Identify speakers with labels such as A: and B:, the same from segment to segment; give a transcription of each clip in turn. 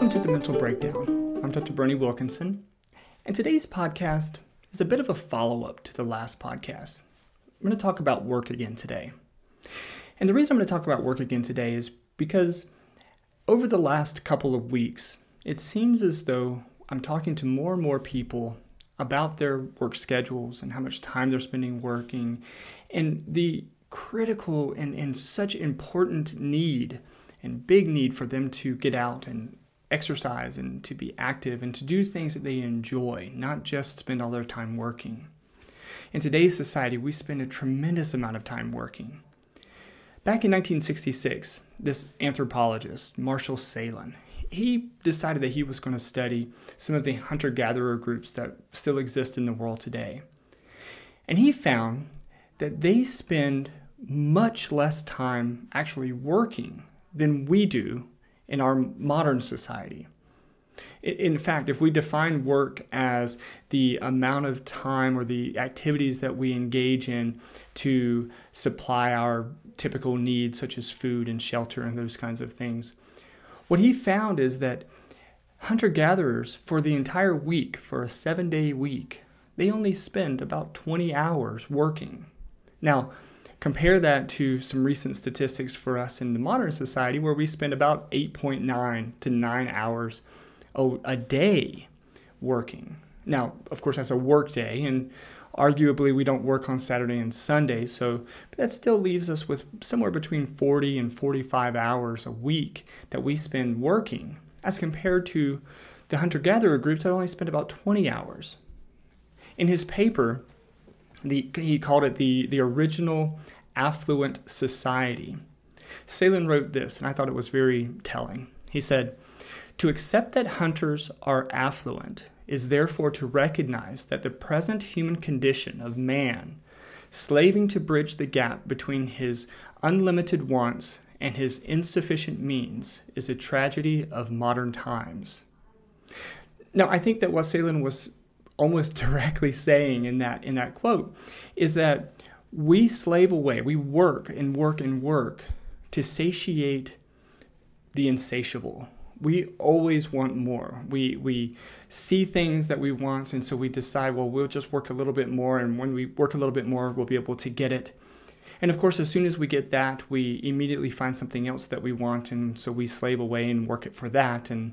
A: Welcome to The Mental Breakdown. I'm Dr. Bernie Wilkinson, and today's podcast is a bit of a follow-up to the last podcast. I'm going to talk about work again today. And the reason I'm going to talk about work again today is because over the last couple of weeks, it seems as though I'm talking to more and more people about their work schedules and how much time they're spending working, and the critical and such important need and big need for them to get out and exercise and to be active and to do things that they enjoy, not just spend all their time working. In today's society, we spend a tremendous amount of time working. Back in 1966, this anthropologist, Marshall Salin, he decided that he was going to study some of the hunter-gatherer groups that still exist in the world today. And he found that they spend much less time actually working than we do in our modern society. In fact, if we define work as the amount of time or the activities that we engage in to supply our typical needs, such as food and shelter and those kinds of things, what he found is that hunter-gatherers, for the entire week, for a 7-day week, they only spend about 20 hours working. Now, compare that to some recent statistics for us in the modern society, where we spend about 8.9 to 9 hours a day working. Now, of course, that's a work day, and arguably we don't work on Saturday and Sunday, but that still leaves us with somewhere between 40 and 45 hours a week that we spend working, as compared to the hunter-gatherer groups that only spend about 20 hours. In his paper, he called it the original affluent society. Salin wrote this, and I thought it was very telling. He said, "To accept that hunters are affluent is therefore to recognize that the present human condition of man, slaving to bridge the gap between his unlimited wants and his insufficient means, is a tragedy of modern times." Now, I think that what Salin was almost directly saying in that quote is that we slave away, we work and work and work to satiate the insatiable. We always want more. We see things that we want, and so we decide, well, we'll just work a little bit more, and when we work a little bit more, we'll be able to get it. And of course, as soon as we get that, we immediately find something else that we want, and so we slave away and work it for that, and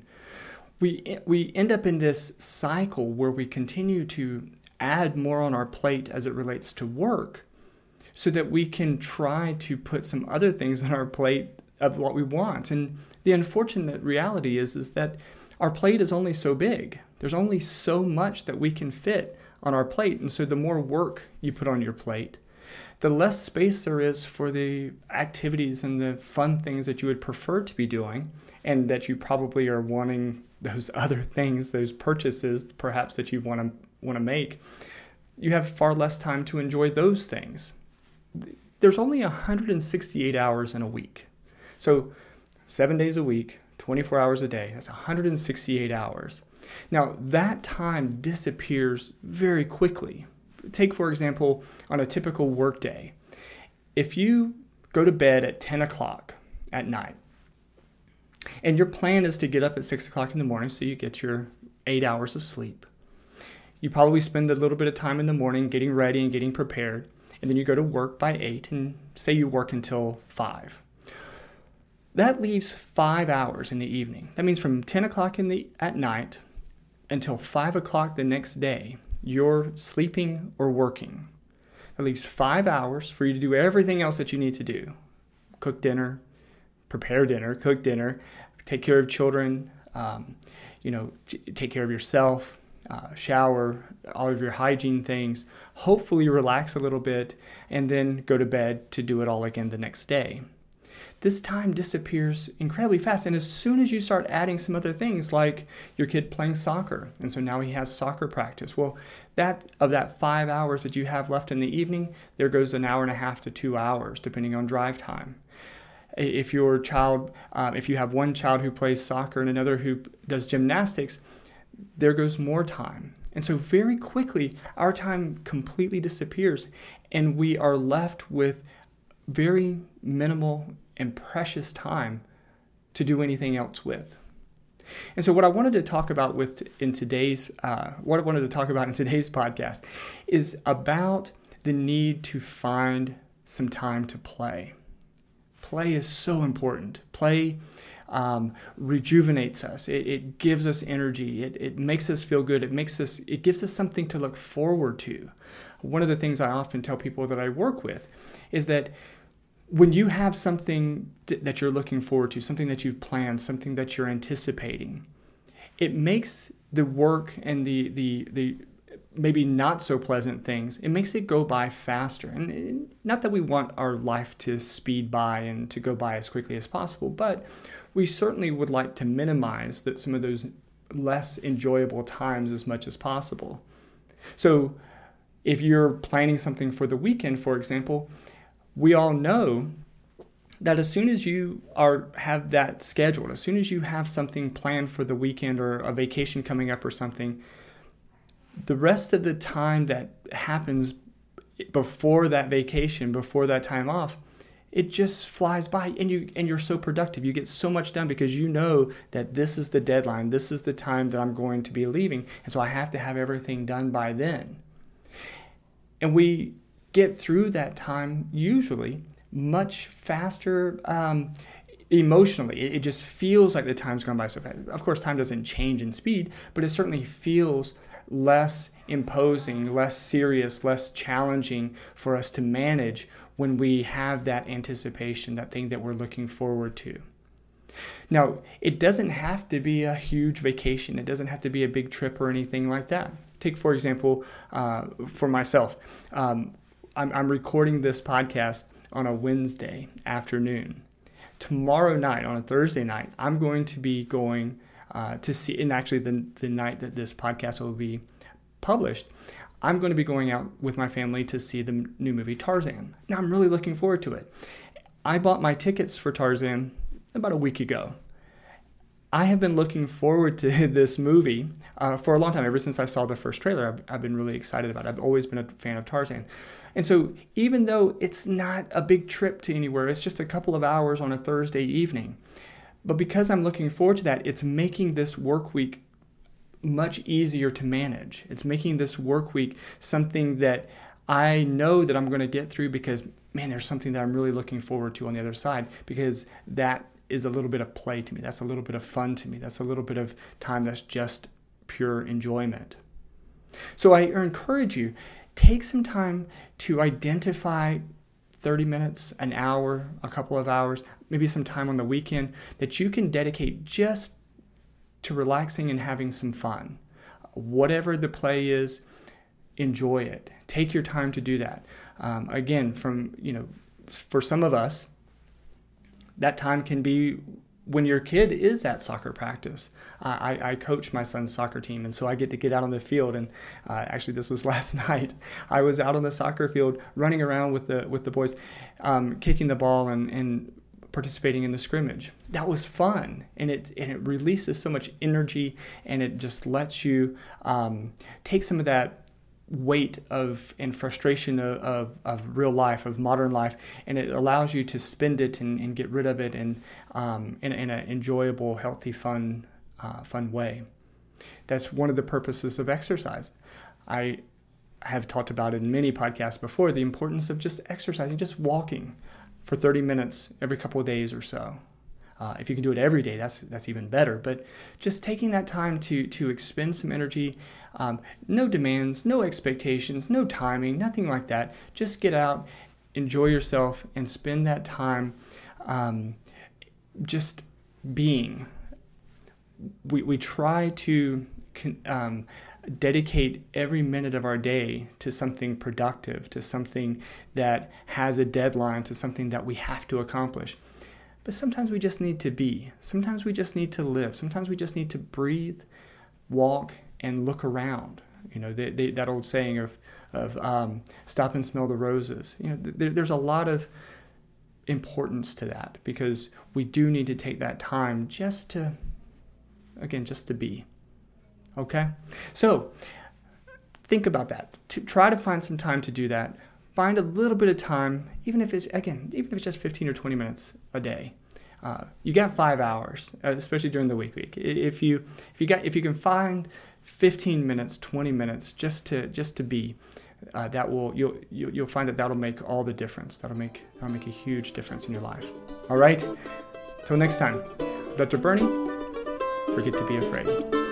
A: we end up in this cycle where we continue to add more on our plate as it relates to work, so that we can try to put some other things on our plate of what we want. And the unfortunate reality is that our plate is only so big. There's only so much that we can fit on our plate. And so the more work you put on your plate, the less space there is for the activities and the fun things that you would prefer to be doing, and that you probably are wanting those other things, those purchases perhaps that you want to make. You have far less time to enjoy those things. There's only 168 hours in a week. So 7 days a week, 24 hours a day, that's 168 hours. Now, that time disappears very quickly. Take, for example, on a typical work day. If you go to bed at 10 o'clock at night, and your plan is to get up at 6 o'clock in the morning so you get your 8 hours of sleep, you probably spend a little bit of time in the morning getting ready and getting prepared, and then you go to work by 8, and say you work until 5. That leaves 5 hours in the evening. That means from 10 o'clock at night until 5 o'clock the next day, you're sleeping or working. That leaves 5 hours for you to do everything else that you need to do. Cook dinner, prepare dinner, cook dinner, take care of children, take care of yourself, shower, all of your hygiene things, hopefully relax a little bit, and then go to bed to do it all again the next day. This time disappears incredibly fast, and as soon as you start adding some other things, like your kid playing soccer, and so now he has soccer practice, well, that 5 hours that you have left in the evening, there goes an hour and a half to 2 hours, depending on drive time. If you have one child who plays soccer and another who does gymnastics, there goes more time. And so very quickly, our time completely disappears, and we are left with very minimal and precious time to do anything else with. And so what I wanted to talk about in today's podcast is about the need to find some time to play. Play is so important. Play rejuvenates us. It gives us energy. It makes us feel good. It gives us something to look forward to. One of the things I often tell people that I work with is that when you have something that you're looking forward to, something that you've planned, something that you're anticipating, it makes the work and the maybe not so pleasant things, it makes it go by faster. And not that we want our life to speed by and to go by as quickly as possible, but we certainly would like to minimize some of those less enjoyable times as much as possible. So if you're planning something for the weekend, for example, we all know that as soon as you have that scheduled, as soon as you have something planned for the weekend or a vacation coming up or something, the rest of the time that happens before that vacation, before that time off, it just flies by, and you're so productive. You get so much done because you know that this is the deadline, this is the time that I'm going to be leaving, and so I have to have everything done by then. And we get through that time usually much faster emotionally. It just feels like the time's gone by so fast. Of course, time doesn't change in speed, but it certainly feels less imposing, less serious, less challenging for us to manage when we have that anticipation, that thing that we're looking forward to. Now, it doesn't have to be a huge vacation. It doesn't have to be a big trip or anything like that. Take, for example, for myself, I'm recording this podcast on a Wednesday afternoon. Tomorrow night, on a Thursday night, I'm going to be going to see, and actually the night that this podcast will be published, I'm going to be going out with my family to see the new movie Tarzan. Now, I'm really looking forward to it. I bought my tickets for Tarzan about a week ago. I have been looking forward to this movie for a long time. Ever since I saw the first trailer, I've been really excited about it. I've always been a fan of Tarzan. And so even though it's not a big trip to anywhere, it's just a couple of hours on a Thursday evening. But because I'm looking forward to that, it's making this work week much easier to manage. It's making this work week something that I know that I'm going to get through because, man, there's something that I'm really looking forward to on the other side, because that is a little bit of play to me. That's a little bit of fun to me. That's a little bit of time that's just pure enjoyment. So I encourage you, take some time to identify 30 minutes, an hour, a couple of hours, maybe some time on the weekend that you can dedicate just to relaxing and having some fun. Whatever the play is, enjoy it. Take your time to do that. Again, for some of us, that time can be when your kid is at soccer practice. I coach my son's soccer team, and so I get to get out on the field. And actually, this was last night. I was out on the soccer field running around with the boys, kicking the ball and participating in the scrimmage. That was fun, and it releases so much energy, and it just lets you take some of that weight and frustration of real life, of modern life, and it allows you to spend it and get rid of it in an enjoyable, healthy, fun way. That's one of the purposes of exercise. I have talked about in many podcasts before the importance of just exercising, just walking for 30 minutes every couple of days or so. If you can do it every day, that's even better. But just taking that time to expend some energy, no demands, no expectations, no timing, nothing like that. Just get out, enjoy yourself, and spend that time just being. We try to dedicate every minute of our day to something productive, to something that has a deadline, to something that we have to accomplish. But sometimes we just need to be. Sometimes we just need to live. Sometimes we just need to breathe, walk, and look around. That old saying of stop and smell the roses. There's a lot of importance to that, because we do need to take that time just to be. Okay? So think about that. Try to find some time to do that. Find a little bit of time, even if it's just 15 or 20 minutes a day. You got 5 hours, especially during the week. If you can find 15 minutes, 20 minutes just to be, you'll find that'll make all the difference. That'll make a huge difference in your life. All right. Till next time, Dr. Bernie. Forget to be afraid.